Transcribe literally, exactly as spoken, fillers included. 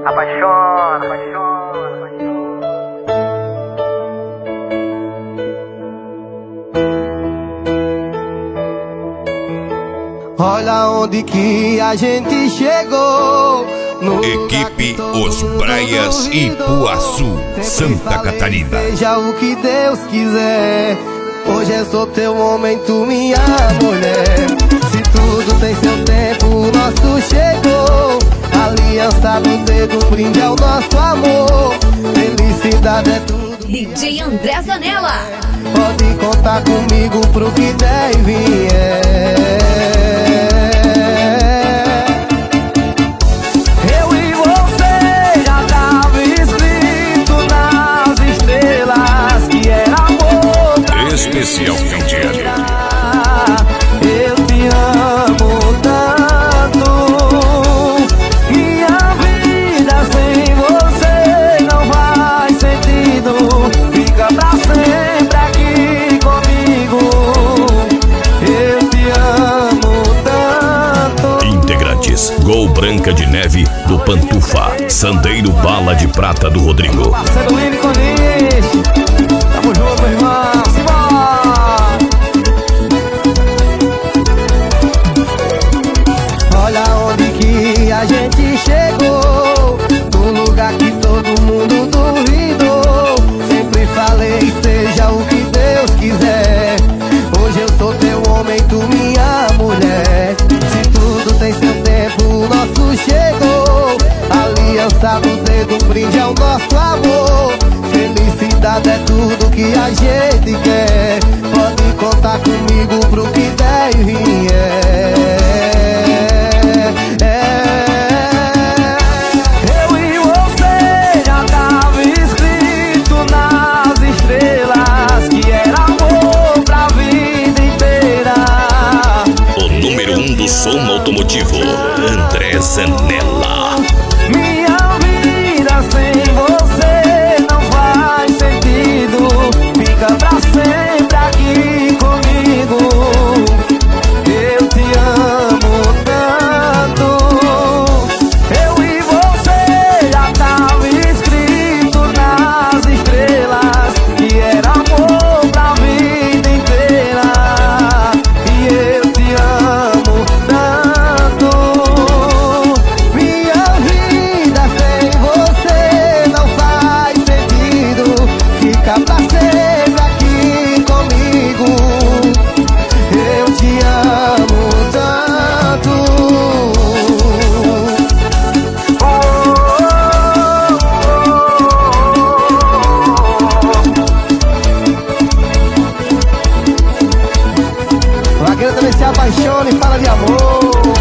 Apaixona, apaixona, apaixona. Olha onde que a gente chegou. Equipe Os Braias, Ipuaçu, Santa Catarina. Seja o que Deus quiser, hoje é só teu momento, minha mulher. Se tudo tem seu tempo, o nosso chegou. Aliança no dedo, brinde ao nosso amor. Felicidade é tudo. D J André Zanella. Pode contar comigo pro que der e vier. Eu e você já tava escrito nas estrelas que era amor pra Especial fim de ano. Eu te amo tanto. Minha vida sem você não faz sentido. Fica pra sempre aqui comigo. Eu te amo tanto. Integrantes: Gol Branca de Neve do Pantufa, Sandeiro Bala de Prata do Rodrigo. Parceiro Lini Conis, tamo junto, meu irmão. Olha onde que a gente chegou, num lugar que todo mundo duvidou. Sempre falei, seja o que Deus quiser, hoje eu sou teu homem, tu minha mulher. Se tudo tem seu tempo, o nosso chegou. Aliança no dedo, brinde ao nosso amor. Felicidade é tudo que a gente quer. Pode contar comigo pro que der e vier. Eu e você já tava escrito nas estrelas que era amor pra vida inteira. O número um do som automotivo, André Zanella. Minha vida sem você não faz sentido. Fica pra sempre aqui comigo. Eu te amo tanto. Eu e você já tava escrito nas estrelas que era amor pra vida inteira. E eu te amo tanto. Minha vida sem você não faz sentido. Fica pra sempre aqui comigo. Eu te amo tanto. Vaqueiro também se apaixona e fala de amor.